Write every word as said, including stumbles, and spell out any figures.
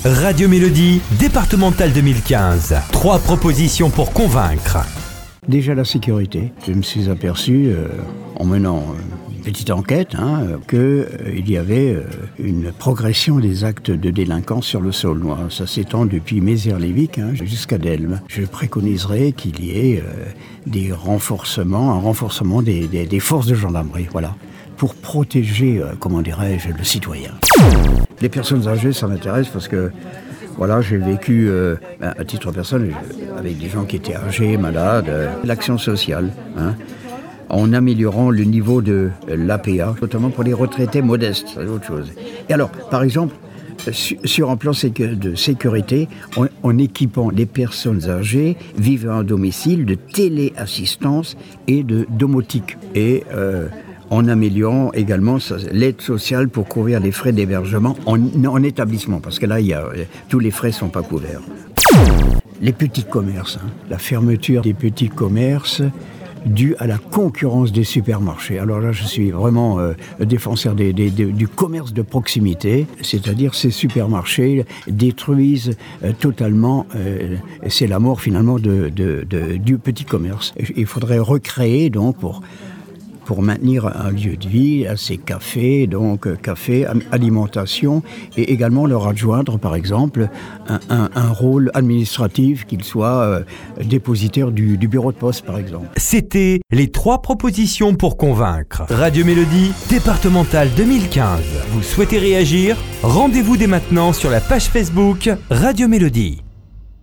Radio Mélodie, départementale deux mille quinze. Trois propositions pour convaincre. Déjà la sécurité. Je me suis aperçu, euh, en menant une petite enquête, hein, qu'il euh, y avait euh, une progression des actes de délinquance sur le Saulnois. Ça s'étend depuis Mézières-Lévic hein, jusqu'à Delme. Je préconiserais qu'il y ait euh, des renforcements, un renforcement des, des, des forces de gendarmerie, voilà, pour protéger, euh, comment dirais-je, le citoyen. Les personnes âgées, ça m'intéresse parce que voilà, j'ai vécu euh, à titre personnel avec des gens qui étaient âgés, malades, euh, l'action sociale, hein, en améliorant le niveau de euh, l'A P A, notamment pour les retraités modestes, c'est autre chose. Et alors, par exemple, sur, sur un plan sécu- de sécurité, en, en équipant les personnes âgées vivant à domicile de téléassistance et de domotique. Et euh, en améliorant également l'aide sociale pour couvrir les frais d'hébergement en, en établissement, parce que là, il y a, tous les frais ne sont pas couverts. Les petits commerces, hein, la fermeture des petits commerces due à la concurrence des supermarchés. Alors là, je suis vraiment euh, défenseur des, des, des, du commerce de proximité, c'est-à-dire ces supermarchés détruisent euh, totalement, euh, c'est la mort finalement de, de, de, du petit commerce. Il faudrait recréer donc pour... pour maintenir un lieu de vie, à ces cafés, donc café, alimentation, et également leur adjoindre, par exemple, un, un, un rôle administratif, qu'il soit euh, dépositaire du, du bureau de poste, par exemple. C'était les trois propositions pour convaincre. Radio Mélodie, départementale deux mille quinze. Vous souhaitez réagir ? Rendez-vous dès maintenant sur la page Facebook Radio Mélodie.